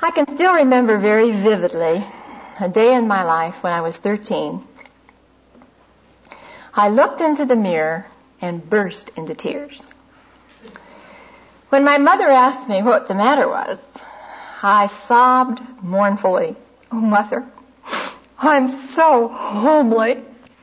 I can still remember very vividly a day in my life when I was 13. I looked into the mirror and burst into tears. When my mother asked me what the matter was, I sobbed mournfully, "Oh, Mother, I'm so homely."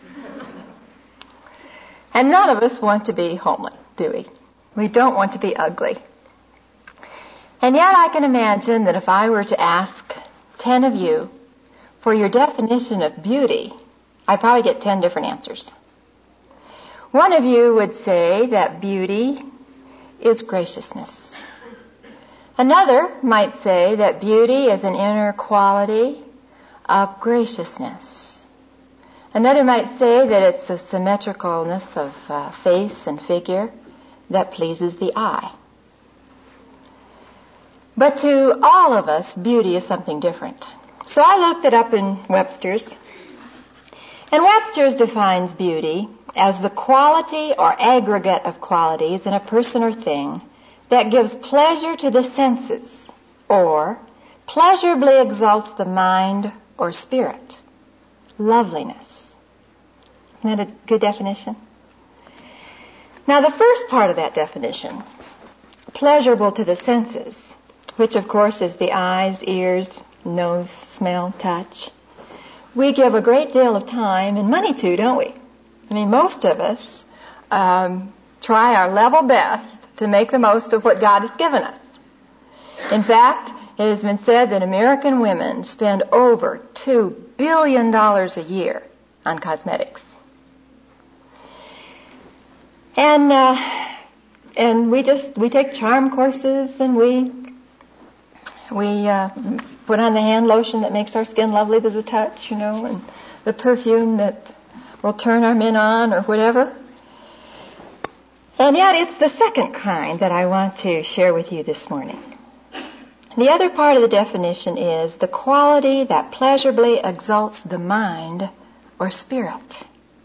And none of us want to be homely, do we? We don't want to be ugly. And yet I can imagine that if I were to ask 10 of you for your definition of beauty, I'd probably get 10 different answers. One of you would say that beauty is graciousness. Another might say that beauty is an inner quality of graciousness. Another might say that it's a symmetricalness of face and figure that pleases the eye. But to all of us, beauty is something different. So I looked it up in Webster's. And Webster's defines beauty as the quality or aggregate of qualities in a person or thing that gives pleasure to the senses or pleasurably exalts the mind or spirit. Loveliness. Isn't that a good definition? Now the first part of that definition, pleasurable to the senses, which of course is the eyes, ears, nose, smell, touch, we give a great deal of time and money to, don't we? I mean, most of us try our level best to make the most of what God has given us. In fact, it has been said that American women spend over $2 billion a year on cosmetics. And we take charm courses, and we put on the hand lotion that makes our skin lovely to the touch, and the perfume that will turn our men on or whatever. And yet it's the second kind that I want to share with you this morning. The other part of the definition is the quality that pleasurably exalts the mind or spirit.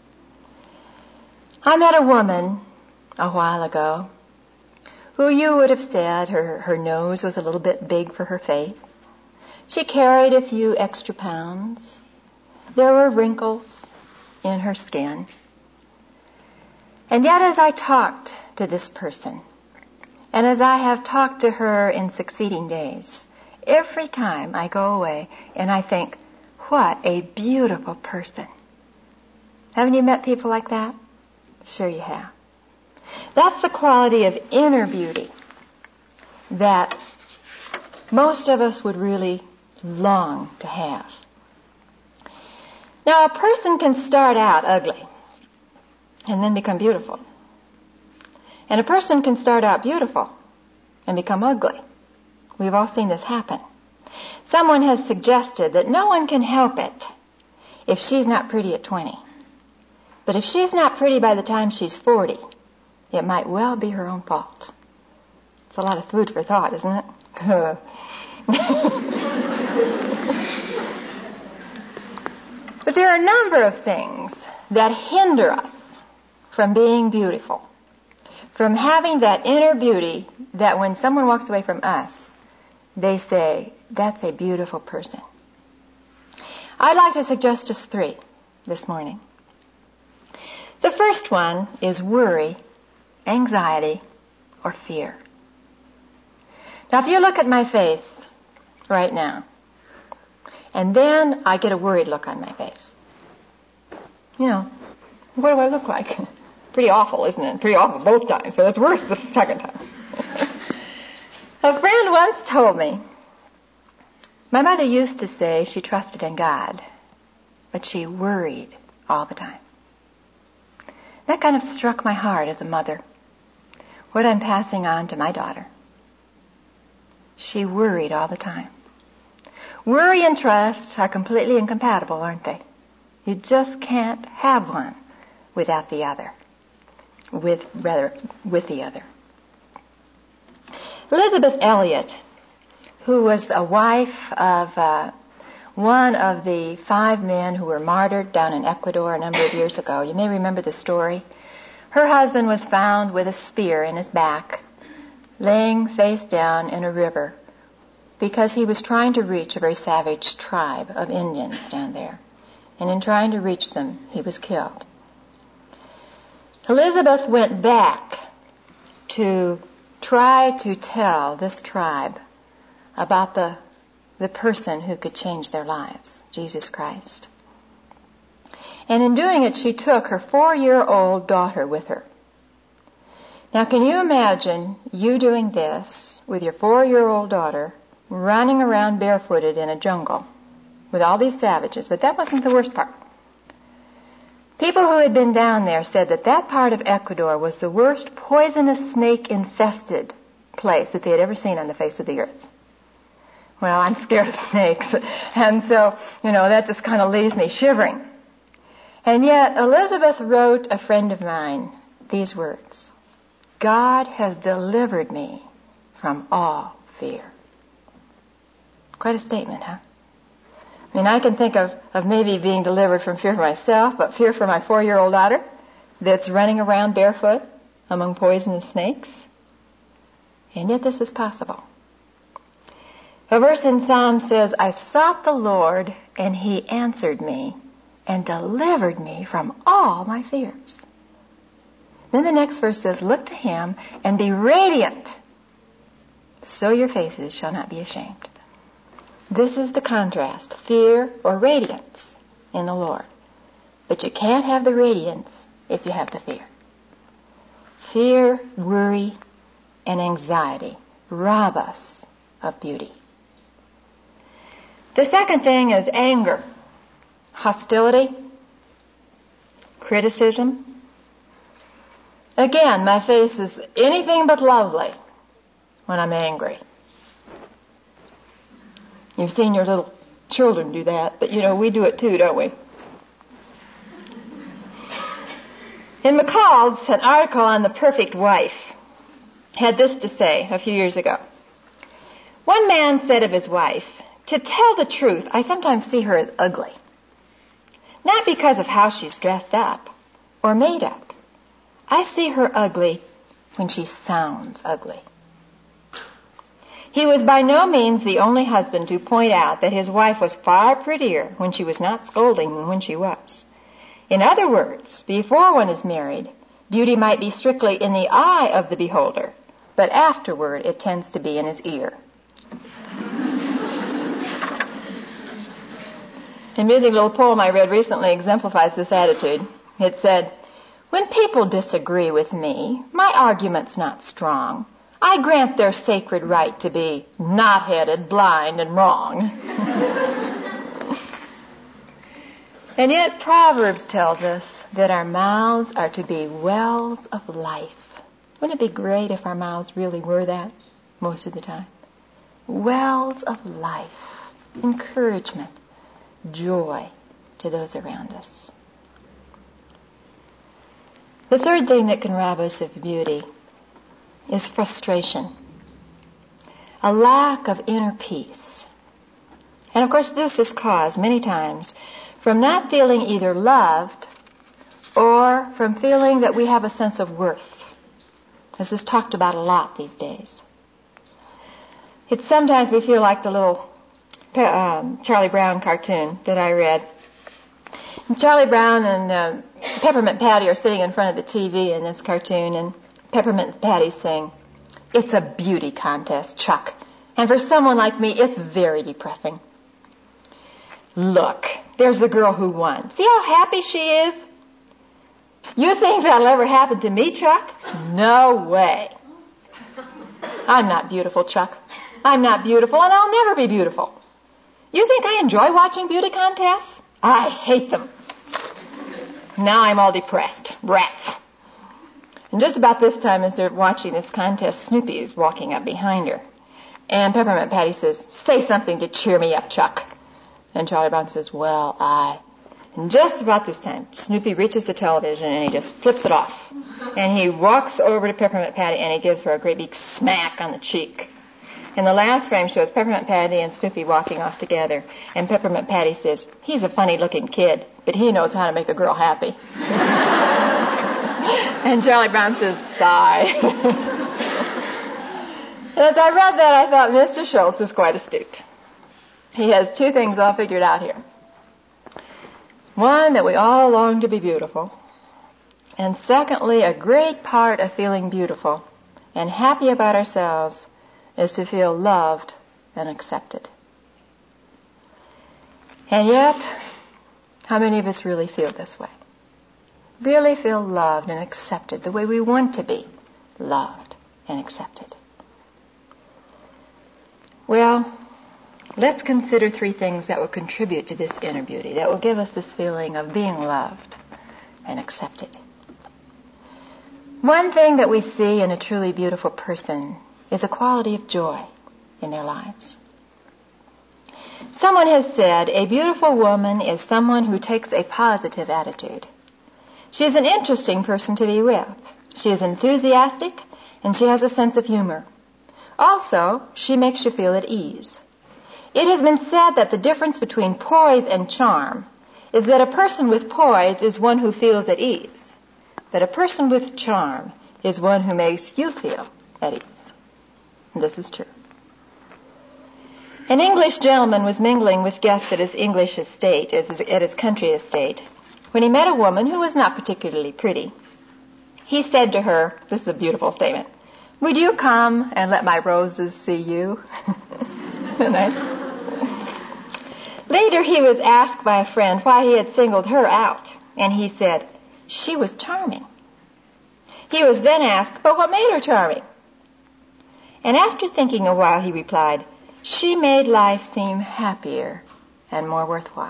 I met a woman a while ago who you would have said her nose was a little bit big for her face. She carried a few extra pounds. There were wrinkles in her skin. And yet as I talked to this person, and as I have talked to her in succeeding days, every time I go away and I think, what a beautiful person. Haven't you met people like that? Sure you have. That's the quality of inner beauty that most of us would really long to have. Now, a person can start out ugly and then become beautiful. And a person can start out beautiful and become ugly. We've all seen this happen. Someone has suggested that no one can help it if she's not pretty at 20. But if she's not pretty by the time she's 40, it might well be her own fault. It's a lot of food for thought, isn't it? But there are a number of things that hinder us from being beautiful, from having that inner beauty that when someone walks away from us, they say, that's a beautiful person. I'd like to suggest just 3 this morning. The first one is worry, anxiety, or fear. Now, if you look at my face right now, and then I get a worried look on my face, what do I look like? Pretty awful, isn't it? Pretty awful both times, so it's worse the second time. A friend once told me, my mother used to say she trusted in God, but she worried all the time. That kind of struck my heart as a mother, what I'm passing on to my daughter. She worried all the time. Worry and trust are completely incompatible, aren't they? You just can't have one without the other. With the other. Elizabeth Elliot, who was a wife of one of the 5 men who were martyred down in Ecuador a number of years ago. You may remember the story. Her husband was found with a spear in his back, laying face down in a river because he was trying to reach a very savage tribe of Indians down there. And in trying to reach them, he was killed. Elizabeth went back to try to tell this tribe about the person who could change their lives, Jesus Christ. And in doing it, she took her 4-year-old daughter with her. Now, can you imagine you doing this with your 4-year-old daughter running around barefooted in a jungle with all these savages? But that wasn't the worst part. People who had been down there said that that part of Ecuador was the worst poisonous snake-infested place that they had ever seen on the face of the earth. Well, I'm scared of snakes, and so, that just kind of leaves me shivering. And yet, Elizabeth wrote a friend of mine these words: God has delivered me from all fear. Quite a statement, huh? I mean, I can think of maybe being delivered from fear for myself, but fear for my 4-year-old daughter that's running around barefoot among poisonous snakes. And yet this is possible. A verse in Psalm says, I sought the Lord, and he answered me and delivered me from all my fears. Then the next verse says, look to him and be radiant, so your faces shall not be ashamed. This is the contrast, fear or radiance in the Lord. But you can't have the radiance if you have the fear. Fear, worry, and anxiety rob us of beauty. The second thing is anger, hostility, criticism. Again, my face is anything but lovely when I'm angry. You've seen your little children do that, but we do it too, don't we? In McCall's, an article on the perfect wife had this to say a few years ago. One man said of his wife, to tell the truth, I sometimes see her as ugly. Not because of how she's dressed up or made up. I see her ugly when she sounds ugly. He was by no means the only husband to point out that his wife was far prettier when she was not scolding than when she was. In other words, before one is married, beauty might be strictly in the eye of the beholder, but afterward it tends to be in his ear. An amusing little poem I read recently exemplifies this attitude. It said, when people disagree with me, my argument's not strong. I grant their sacred right to be knot-headed, blind, and wrong. And yet Proverbs tells us that our mouths are to be wells of life. Wouldn't it be great if our mouths really were that most of the time? Wells of life, encouragement, joy to those around us. The third thing that can rob us of beauty is frustration, a lack of inner peace. And of course this is caused many times from not feeling either loved or from feeling that we have a sense of worth. This is talked about a lot these days. It's sometimes we feel like the little Charlie Brown cartoon that I read. And Charlie Brown and Peppermint Patty are sitting in front of the TV in this cartoon, and Peppermint Patty's saying, it's a beauty contest, Chuck. And for someone like me, it's very depressing. Look, there's the girl who won. See how happy she is? You think that'll ever happen to me, Chuck? No way. I'm not beautiful, Chuck. I'm not beautiful, and I'll never be beautiful. You think I enjoy watching beauty contests? I hate them. Now I'm all depressed. Rats. And just about this time, as they're watching this contest, Snoopy is walking up behind her. And Peppermint Patty says, say something to cheer me up, Chuck. And Charlie Brown says, well, And just about this time, Snoopy reaches the television and he just flips it off. And he walks over to Peppermint Patty and he gives her a great big smack on the cheek. And the last frame shows Peppermint Patty and Snoopy walking off together. And Peppermint Patty says, he's a funny-looking kid, but he knows how to make a girl happy. And Charlie Brown says, sigh. And as I read that, I thought, Mr. Schultz is quite astute. He has two things all figured out here. One, that we all long to be beautiful. And secondly, a great part of feeling beautiful and happy about ourselves is to feel loved and accepted. And yet, how many of us really feel this way? Really feel loved and accepted the way we want to be loved and accepted? Well, let's consider three things that will contribute to this inner beauty, that will give us this feeling of being loved and accepted. One thing that we see in a truly beautiful person is a quality of joy in their lives. Someone has said, a beautiful woman is someone who takes a positive attitude. She is an interesting person to be with. She is enthusiastic, and she has a sense of humor. Also, she makes you feel at ease. It has been said that the difference between poise and charm is that a person with poise is one who feels at ease, but a person with charm is one who makes you feel at ease. And this is true. An English gentleman was mingling with guests at his English estate, at his country estate, when he met a woman who was not particularly pretty. He said to her, this is a beautiful statement, "Would you come and let my roses see you?" Nice. Later he was asked by a friend why he had singled her out, and he said, she was charming. He was then asked, but what made her charming? And after thinking a while, he replied, she made life seem happier and more worthwhile.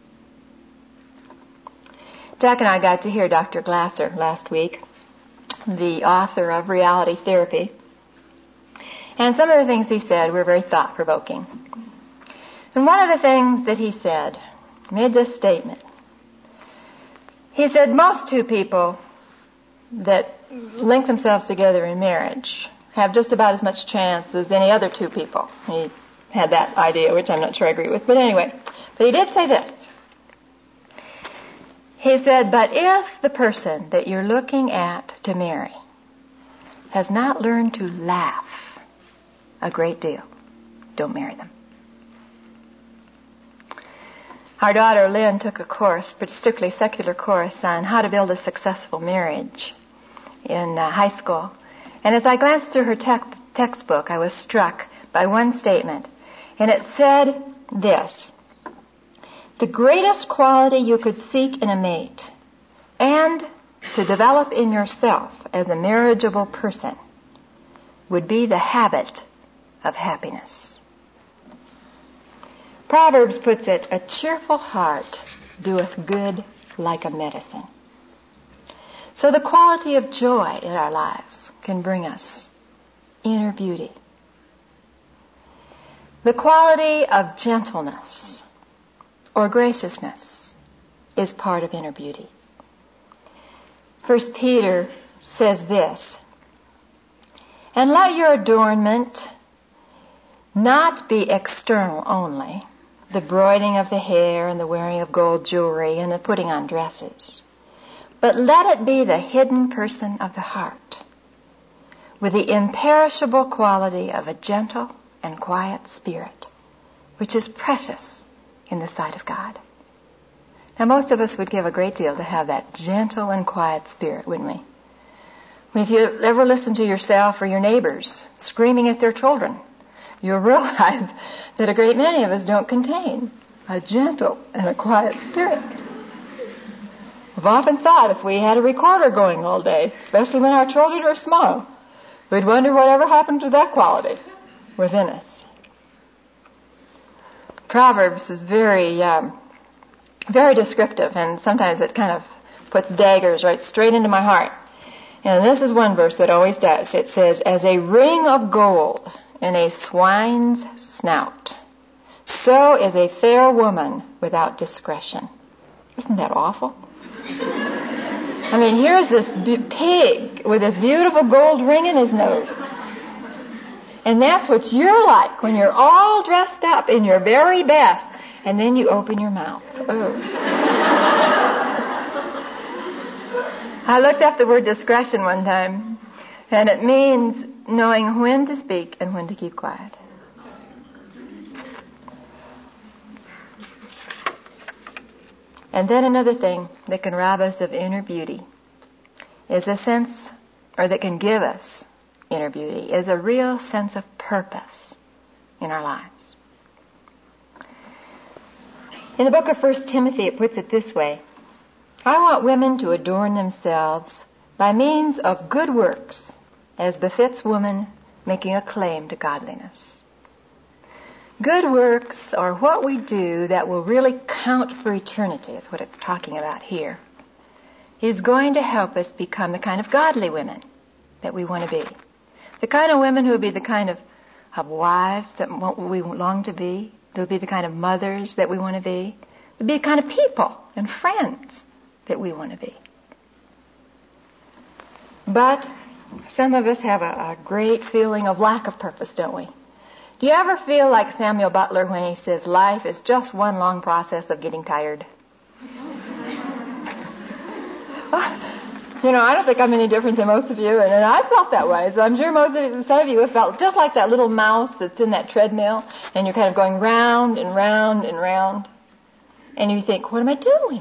Jack and I got to hear Dr. Glasser last week, the author of Reality Therapy. And some of the things he said were very thought-provoking. And one of the things that he said made this statement. He said most two people that link themselves together in marriage have just about as much chance as any other two people. He had that idea, which I'm not sure I agree with. But anyway, but he did say this. He said, but if the person that you're looking at to marry has not learned to laugh a great deal, don't marry them. Our daughter Lynn took a course, but strictly secular course, on how to build a successful marriage in high school. And as I glanced through her textbook, I was struck by one statement. And it said this: the greatest quality you could seek in a mate and to develop in yourself as a marriageable person would be the habit of happiness. Proverbs puts it, a cheerful heart doeth good like a medicine. So the quality of joy in our lives can bring us inner beauty. The quality of gentleness or graciousness is part of inner beauty. 1 Peter says this, and let your adornment not be external only, the broiding of the hair and the wearing of gold jewelry and the putting on dresses, but let it be the hidden person of the heart, with the imperishable quality of a gentle and quiet spirit, which is precious in the sight of God. Now, most of us would give a great deal to have that gentle and quiet spirit, wouldn't we? I mean, if you ever listen to yourself or your neighbors screaming at their children, you'll realize that a great many of us don't contain a gentle and a quiet spirit. I've often thought if we had a recorder going all day, especially when our children are small, we'd wonder whatever happened to that quality within us. Proverbs is very descriptive, and sometimes it kind of puts daggers right straight into my heart. And this is one verse that always does. It says, as a ring of gold in a swine's snout, so is a fair woman without discretion. Isn't that awful? I mean, here's this pig with this beautiful gold ring in his nose. And that's what you're like when you're all dressed up in your very best, and then you open your mouth. Oh. I looked up the word discretion one time, and it means knowing when to speak and when to keep quiet. And then another thing that can rob us of inner beauty is a sense, or that can give us inner beauty, is a real sense of purpose in our lives. In the book of 1 Timothy, it puts it this way: I want women to adorn themselves by means of good works, as befits woman making a claim to godliness. Good works are what we do that will really count for eternity, is what it's talking about here. Is going to help us become the kind of godly women that we want to be. The kind of women who will be the kind of wives that we long to be. They'll be the kind of mothers that we want to be. They'll be the kind of people and friends that we want to be. But some of us have a great feeling of lack of purpose, don't we? Do you ever feel like Samuel Butler when he says life is just one long process of getting tired? I don't think I'm any different than most of you, and I felt that way. So I'm sure some of you have felt just like that little mouse that's in that treadmill, and you're kind of going round and round and round, and you think, what am I doing?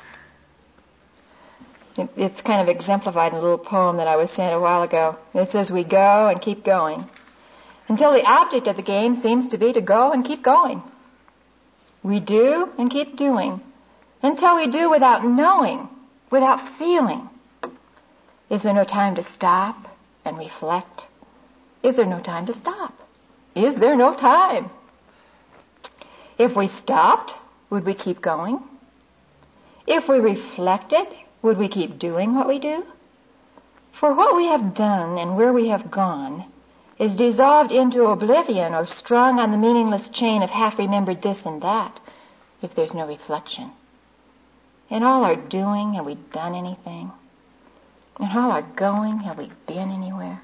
It's kind of exemplified in a little poem that I was sent a while ago. It says, we go and keep going until the object of the game seems to be to go and keep going. We do and keep doing until we do without knowing, without feeling. Is there no time to stop and reflect? Is there no time to stop? Is there no time? If we stopped, would we keep going? If we reflected, would we keep doing what we do? For what we have done and where we have gone is dissolved into oblivion or strung on the meaningless chain of half-remembered this and that, if there's no reflection. In all our doing, have we done anything? In all our going, have we been anywhere?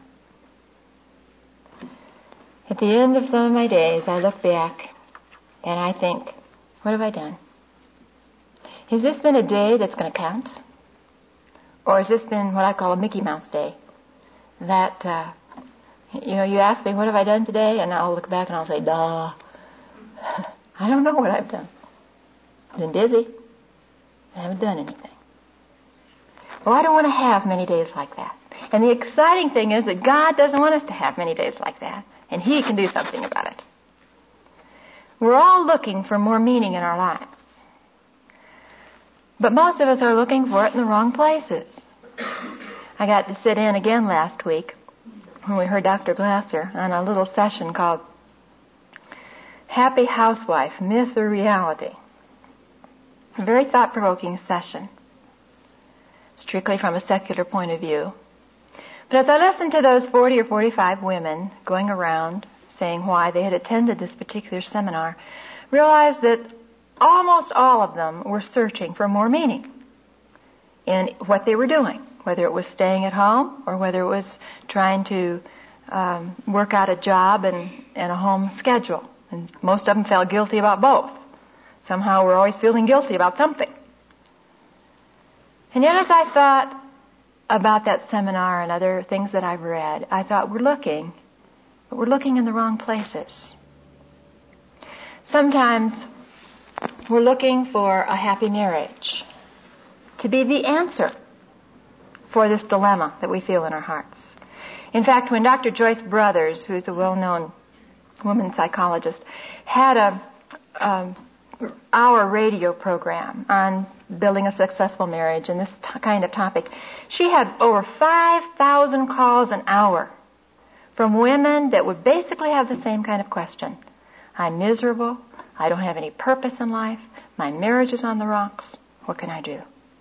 At the end of some of my days, I look back and I think, what have I done? Has this been a day that's going to count? Or has this been what I call a Mickey Mouse day? That, you ask me, what have I done today? And I'll look back and I'll say, duh. I don't know what I've done. I've been busy. I haven't done anything. Well, I don't want to have many days like that. And the exciting thing is that God doesn't want us to have many days like that. And He can do something about it. We're all looking for more meaning in our lives. But most of us are looking for it in the wrong places. I got to sit in again last week when we heard Dr. Glasser on a little session called Happy Housewife, Myth or Reality. A very thought-provoking session, strictly from a secular point of view. But as I listened to those 40 or 45 women going around saying why they had attended this particular seminar, realized that almost all of them were searching for more meaning in what they were doing, whether it was staying at home or whether it was trying to work out a job and a home schedule. And most of them felt guilty about both. Somehow we're always feeling guilty about something. And yet as I thought about that seminar and other things that I've read, I thought we're looking in the wrong places. Sometimes we're looking for a happy marriage to be the answer for this dilemma that we feel in our hearts. In fact, when Dr. Joyce Brothers, who's a well-known woman psychologist, had our radio program on building a successful marriage and this kind of topic, she had over 5,000 calls an hour from women that would basically have the same kind of question. I'm miserable. I don't have any purpose in life. My marriage is on the rocks. What can I do?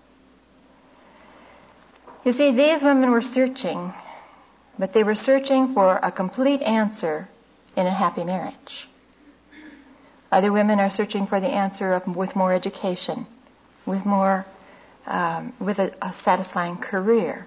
You see, these women were searching, but they were searching for a complete answer in a happy marriage. Other women are searching for the answer with more education, with more, with a satisfying career.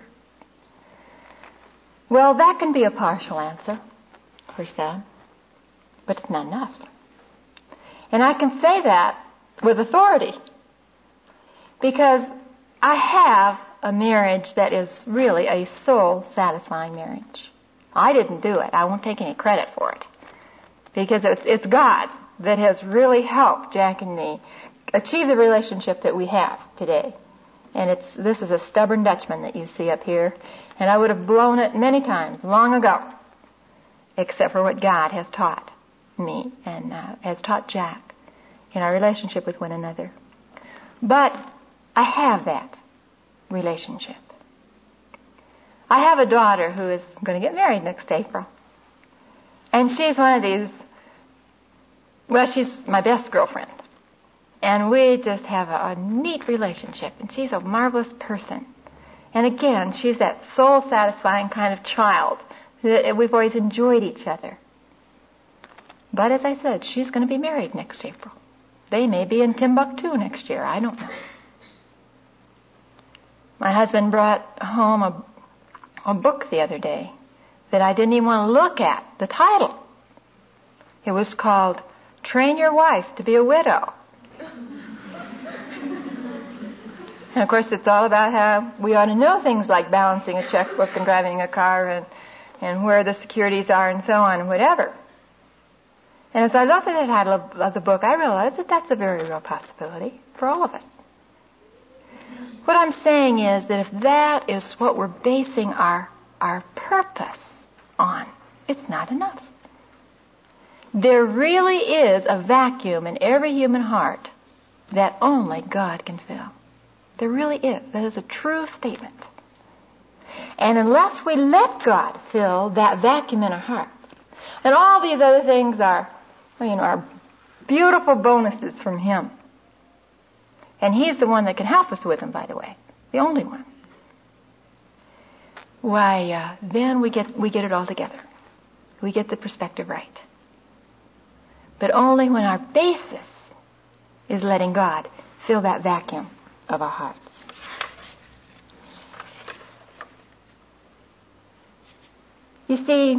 Well, that can be a partial answer for some, but it's not enough. And I can say that with authority because I have a marriage that is really a soul-satisfying marriage. I didn't do it. I won't take any credit for it. Because it's God that has really helped Jack and me achieve the relationship that we have today. And this is a stubborn Dutchman that you see up here. And I would have blown it many times long ago, except for what God has taught me and has taught Jack in our relationship with one another. But I have that relationship. I have a daughter who is going to get married next April. And she's one of these, well, she's my best girlfriend. And we just have a neat relationship. And she's a marvelous person. And again, she's that soul-satisfying kind of child that we've always enjoyed each other. But as I said, she's going to be married next April. They may be in Timbuktu next year. I don't know. My husband brought home a book the other day that I didn't even want to look at, the title. It was called Train Your Wife to Be a Widow. And of course it's all about how we ought to know things like balancing a checkbook and driving a car and where the securities are and so on and whatever. And as I looked at the title of the book, I realized that that's a very real possibility for all of us. What I'm saying is that if that is what we're basing our purpose on, it's not enough. There really is a vacuum in every human heart that only God can fill. There really is. That is a true statement. And unless we let God fill that vacuum in our hearts, and all these other things are beautiful bonuses from Him. And He's the one that can help us with them, by the way. The only one. Why, then we get it all together. We get the perspective right. But only when our basis is letting God fill that vacuum of our hearts. You see,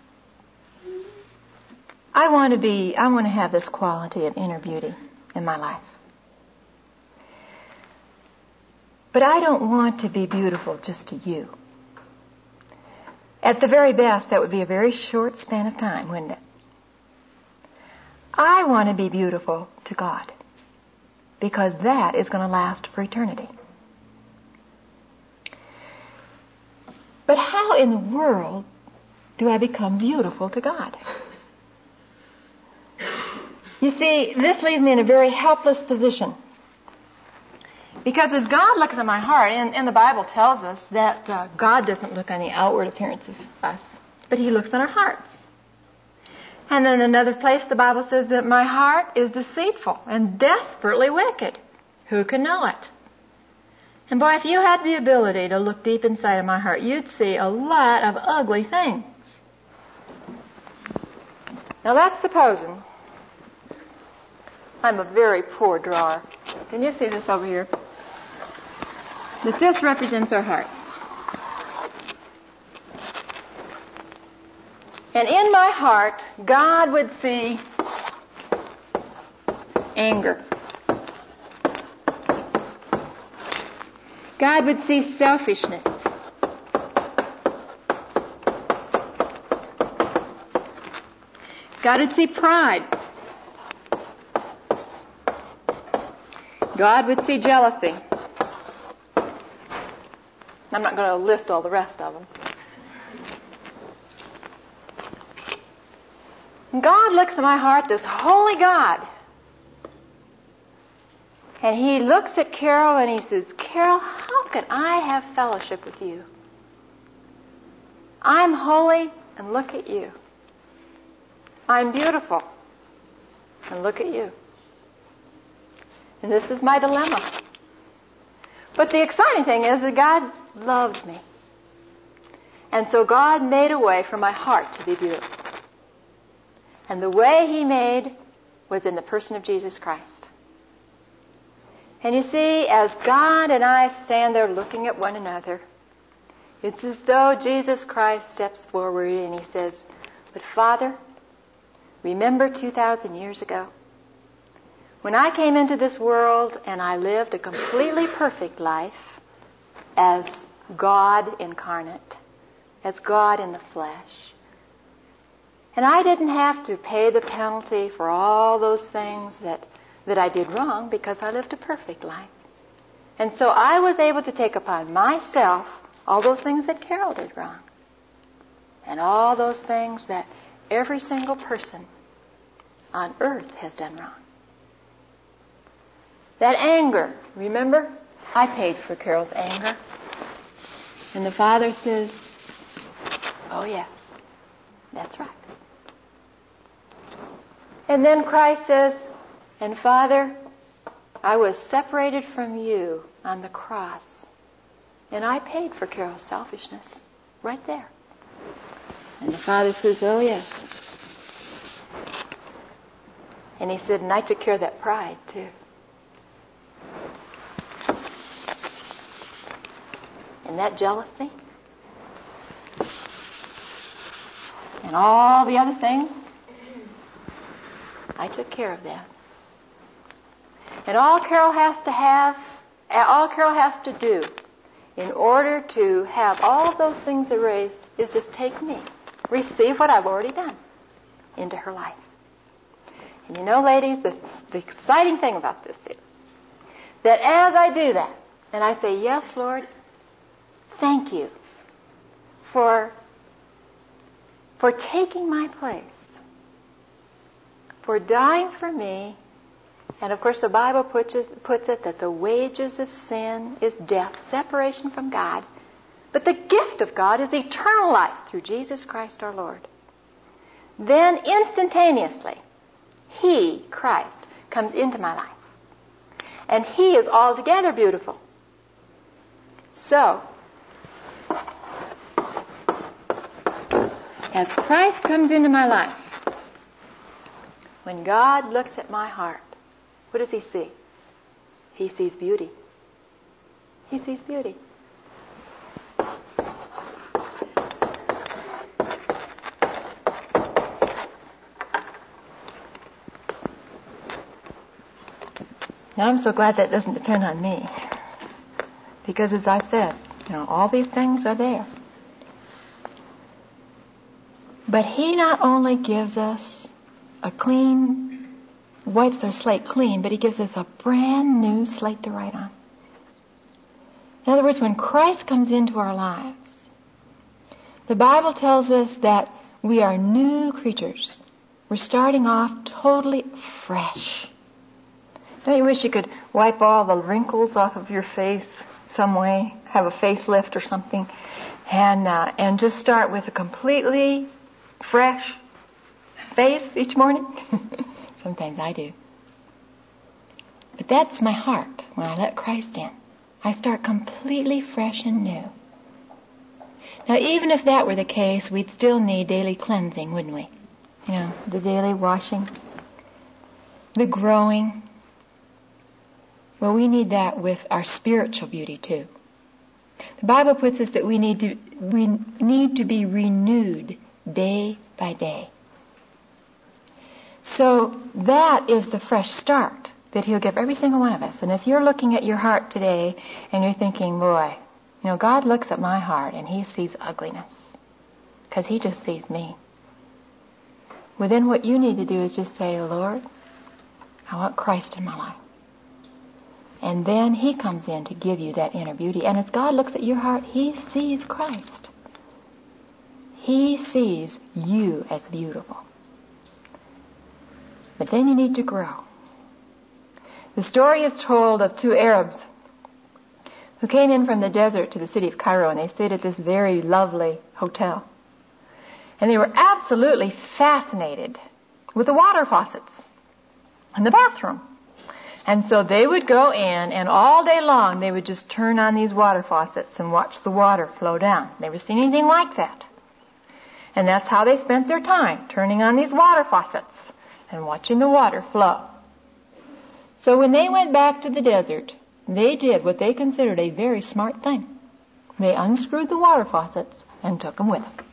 I want to have this quality of inner beauty in my life. But I don't want to be beautiful just to you. At the very best, that would be a very short span of time, wouldn't it? I want to be beautiful to God, because that is going to last for eternity. But how in the world do I become beautiful to God? You see, this leaves me in a very helpless position. Because as God looks at my heart, and the Bible tells us that God doesn't look on the outward appearance of us, but He looks on our hearts. And then another place the Bible says that my heart is deceitful and desperately wicked. Who can know it? And boy, if you had the ability to look deep inside of my heart, you'd see a lot of ugly things. Now that's supposing I'm a very poor drawer. Can you see this over here? That this represents our hearts. And in my heart, God would see anger. God would see selfishness. God would see pride. God would see jealousy. I'm not going to list all the rest of them. God looks at my heart, this holy God. And He looks at Carol and He says, Carol, how can I have fellowship with you? I'm holy and look at you. I'm beautiful and look at you. And this is my dilemma. But the exciting thing is that God loves me. And so God made a way for my heart to be beautiful. And the way He made was in the person of Jesus Christ. And you see, as God and I stand there looking at one another, it's as though Jesus Christ steps forward and He says, but Father, remember 2,000 years ago? When I came into this world and I lived a completely perfect life as God incarnate, as God in the flesh. And I didn't have to pay the penalty for all those things that I did wrong because I lived a perfect life. And so I was able to take upon myself all those things that Carol did wrong. And all those things that every single person on earth has done wrong. That anger, remember? I paid for Carol's anger. And the Father says, oh yes, that's right. And then Christ says, and Father, I was separated from you on the cross. And I paid for Carol's selfishness right there. And the Father says, oh yes. And he said, and I took care of that pride too. And that jealousy. And all the other things. I took care of that. And all Carol has to do in order to have all of those things erased is just take me, receive what I've already done into her life. And you know, ladies, the exciting thing about this is that as I do that, and I say, yes, Lord, thank you for taking my place, for dying for me. And of course the Bible puts it that the wages of sin is death, separation from God. But the gift of God is eternal life through Jesus Christ our Lord. Then instantaneously, He, Christ, comes into my life. And He is altogether beautiful. So, as Christ comes into my life, when God looks at my heart, what does He see? He sees beauty. He sees beauty. Now I'm so glad that doesn't depend on me. Because as I said, all these things are there. But He not only gives us wipes our slate clean, but He gives us a brand new slate to write on. In other words, when Christ comes into our lives, the Bible tells us that we are new creatures. We're starting off totally fresh. Don't you wish you could wipe all the wrinkles off of your face some way, have a facelift or something, and just start with a completely fresh face each morning? Sometimes I do. But that's my heart when I let Christ in. I start completely fresh and new. Now, even if that were the case, we'd still need daily cleansing, wouldn't we? The daily washing, the growing. Well, we need that with our spiritual beauty too. The Bible puts us that we need to be renewed day by day. So that is the fresh start that He'll give every single one of us. And if you're looking at your heart today and you're thinking, boy, God looks at my heart and He sees ugliness because He just sees me. Well, then what you need to do is just say, Lord, I want Christ in my life. And then He comes in to give you that inner beauty. And as God looks at your heart, He sees Christ. He sees you as beautiful. But then you need to grow. The story is told of two Arabs who came in from the desert to the city of Cairo, and they stayed at this very lovely hotel. And they were absolutely fascinated with the water faucets in the bathroom. And so they would go in, and all day long they would just turn on these water faucets and watch the water flow down. Never seen anything like that. And that's how they spent their time, turning on these water faucets and watching the water flow. So when they went back to the desert, they did what they considered a very smart thing. They unscrewed the water faucets and took them with them.